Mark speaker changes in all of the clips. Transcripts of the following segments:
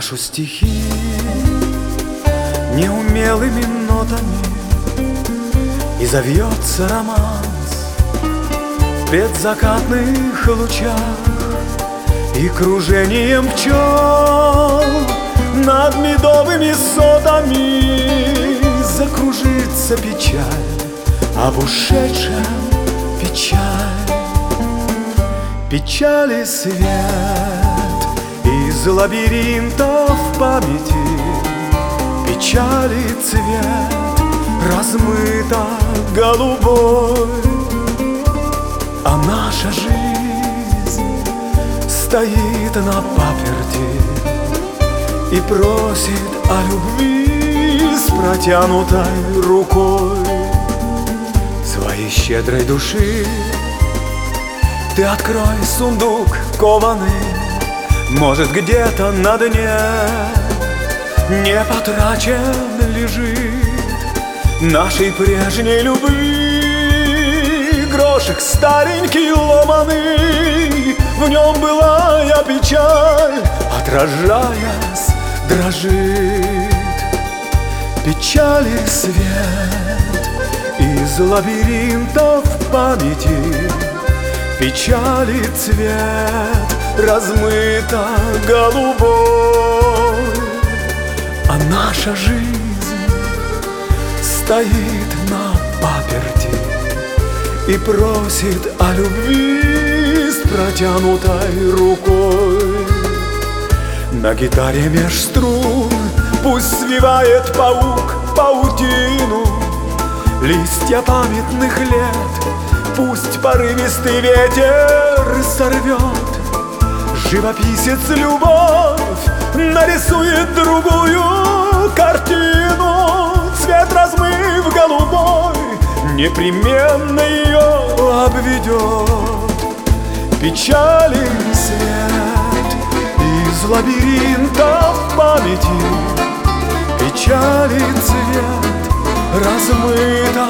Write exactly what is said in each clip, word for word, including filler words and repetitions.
Speaker 1: брошу стихи неумелыми нотами, и завьется романс в предзакатных лучах и кружением пчел над медовыми сотами закружится печаль, об ушедшем печаль. Печали свет из лабиринтов памяти, печали цвет размыто голубой, а наша жизнь стоит на паперти и просит о любви с протянутой рукой. Своей щедрой души ты открой сундук кованый, может, где-то на дне не потрачен лежит нашей прежней любви грошек старенький ломаный. В нем былая печаль, отражаясь, дрожит. Печали свет из лабиринтов памяти, печали цвет размыто голубой, а наша жизнь стоит на паперти и просит о любви с протянутой рукой. На гитаре меж струн пусть свивает паук паутину, листья памятных лет пусть порывистый ветер сорвет. Живописец любовь нарисует другую картину, цвет размыв голубой непременно ее обведет. Печали свет из лабиринтов памяти, печали цвет размыто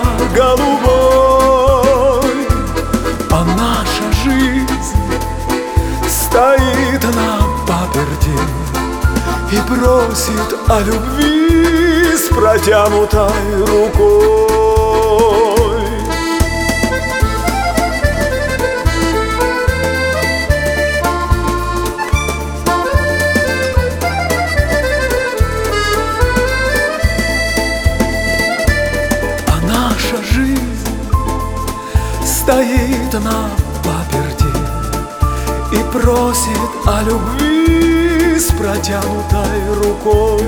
Speaker 1: голубой, а наша жизнь стоит на паперти и просит о любви с протянутой рукой. А наша жизнь стоит на паперти и просит о любви с протянутой рукой,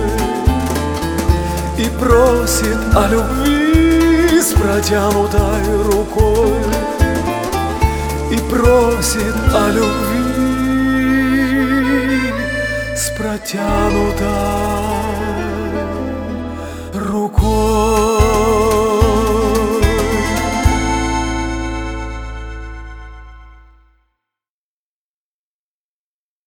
Speaker 1: и просит о любви с протянутой рукой, и просит о любви с протянутой